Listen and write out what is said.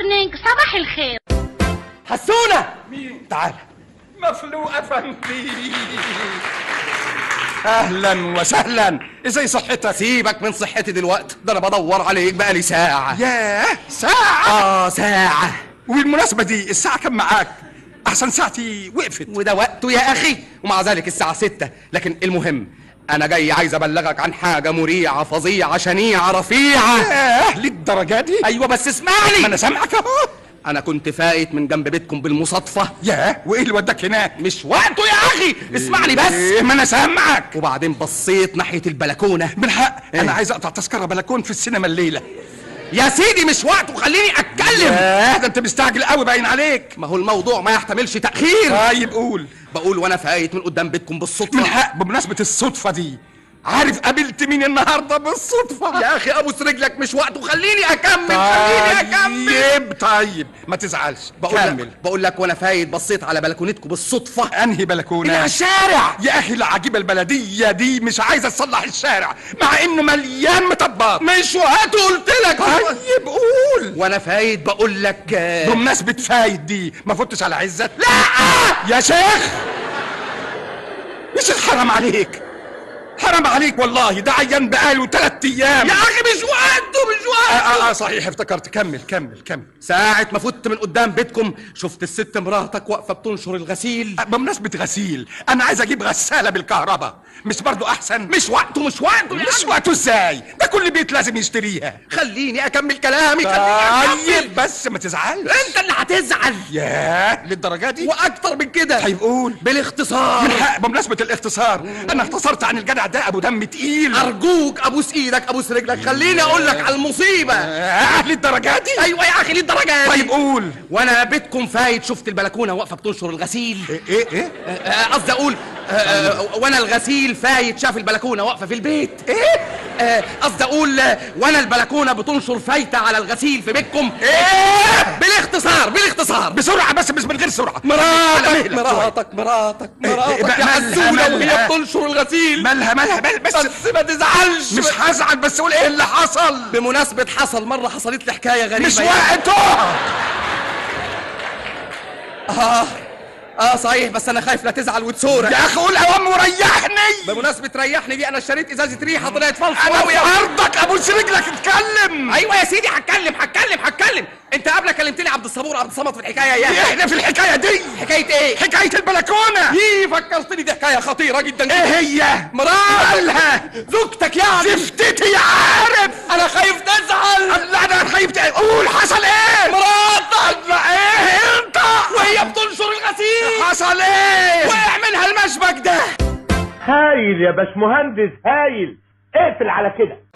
مورنينج، صباح الخير. حسونة مين؟ تعال. مفلوق افندي. اهلا وسهلا، ازاي صحتك؟ سيبك من صحتي دلوقتي، ده انا بدور عليك بقالي ساعة. ياه، ساعة؟ ساعة. وبالمناسبة دي الساعة كم معاك؟ احسن ساعتي وقفت. وده وقته يا اخي، ومع ذلك الساعة 6. لكن المهم انا جاي عايز ابلغك عن حاجة مريعة فظيعة شنيعة رفيعة. ياه، للدرجة دي؟ ايوه بس اسمعني. ما انا سامعك اهو. انا كنت فايت من جنب بيتكم بالمصادفة. ياه، وايه اللي وداك هناك؟ مش وقته يا اخي، اسمعني بس. ما انا سامعك. وبعدين بصيت ناحية البلكونة. بالحق انا عايز اقطع تذكرة بلكون في السينما الليلة. يا سيدي مش وقته، خليني اتكلم. ده انت مستعجل قوي باين عليك. ما هو الموضوع ما يحتملش تأخير. طيب قول. بقول وانا فايت من قدام بيتكم بالصدفة. من حق، بمناسبة الصدفة دي، عارف قابلت مين النهارده بالصدفة؟ يا اخي ابوس رجلك، مش وقته، خليني اكمل. خليني اكمل. طيب ما تزعلش، بقول لك وانا فايت بصيت على بلكونتكم بالصدفة. انهي بلكونة؟ اللي على الشارع. يا اخي العجيبة البلدية دي مش عايزة تصلح الشارع مع انه مليان مطبات. مش وقته قلت لك. طيب قول. وانا فايت بقول لك بمناسبة فايت دي، ما فتش على عزت؟ لا يا شيخ، مش حرام عليك، حرام عليك والله، ده عيان بقاله 3 ايام. يا اخي مش وقته، مش وقته. صحيح افتكرت. كمل. ساعة ما فت من قدام بيتكم شفت الست مراتك واقفة بتنشر الغسيل. بمناسبة غسيل، انا عايز اجيب غسالة بالكهرباء، مش برضو احسن؟ مش وقته مش وقته ازاي؟ ده كل بيت لازم يشتريها. خليني اكمل كلامي. طيب بس ما تزعلش. انت اللي هتزعل. ياه، للدرجة دي؟ واكتر من كده. طيب قول بالاختصار. من حق، بمناسبة الاختصار، انا اختصرت عن الجدع ده ابو دم تقيل. ارجوك ابوس ايدك ابوس رجلك، خليني اقول لك على المصيبة. للدرجة دي؟ ايوه يا اخي للدرجة دي. طيب قول. وانا بيتكم فايت شفت البلكونة واقفة بتنشر الغسيل. ايه قصدي اقول وانا الغسيل فايت شاف البلكونة واقفة في البيت. قصدي اقول وانا البلكونة بتنشر فايتة على الغسيل في بيتكم. بالاختصار بسرعة بس، مش من غير سرعة. مراتك يا حسونة وهي بتنشر الغسيل. مالها بس ما تزعلش. مش هزعل، بس قول ايه اللي حصل. بمناسبة حصل مرة حصلت لي حكاية غريبة. مش وقته. صحيح، بس انا خايف لا تزعل وتسورك. يا اخي قول اوام وريحني. بمناسبة ريحني دي، انا اشتريت ازازة ريحة طلعت فلفل. انا وعرضك ابوس رجلك اتكلم. ايوه يا سيدي هتكلم. انت قبلك كلمتني عبد الصمد في الحكاية اياها. احنا في الحكاية دي. حكاية ايه؟ حكاية البلكونة. فكرتني، دي حكاية خطيرة جدا. ايه هي؟ مالها؟ زوجتك يعني. زفتتي يا عارف. انا خايف تزعل. لا انا خايف. قول حصل ايه؟ مراتك. ايه انت؟ وهي بتنشر الغسيل حصل ايه؟ وقع منها المشبك ده. هايل يا باشمهندس، هايل. اقفل على كده.